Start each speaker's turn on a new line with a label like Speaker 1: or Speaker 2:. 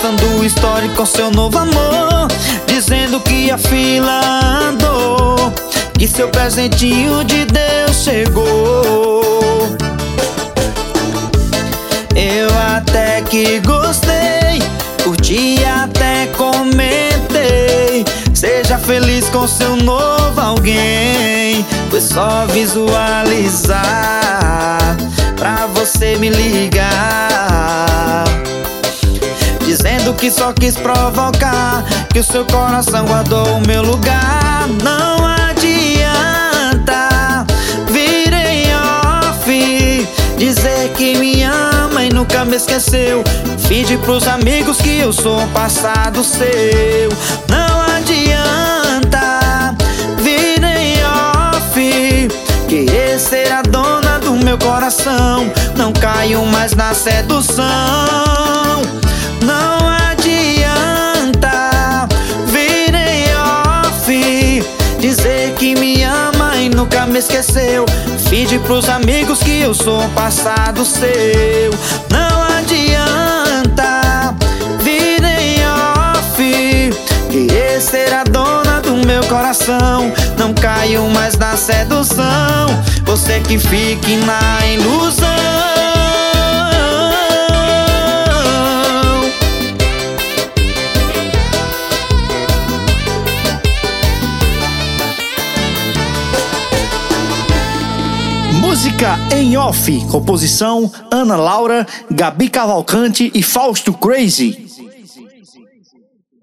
Speaker 1: postando story com seu novo amor, dizendo que a fila andou, que seu presentinho de Deus chegou. Eu até que gostei, curti até comentei. Seja feliz com seu novo alguém. Foi só visualizar pra você me ligar, dizendo que só quis provocar, que o seu coração guardou o meu lugar. Não adianta vir em off, dizer que me ama e nunca me esqueceu. Finge pros amigos que eu sou um passado seu. Não adianta vir em off, querer ser a dona do meu coração. Não caio mais na sedução. Não adianta vir em off, dizer que me ama e nunca me esqueceu. Finge pros amigos que eu sou um passado seu. Não adianta vir em off, querer ser a dona do meu coração. Não caio mais na sedução. Você que fique na ilusão.
Speaker 2: Música em off, composição Ana Laura, Gabi Cavalcante e Fausto Crazy.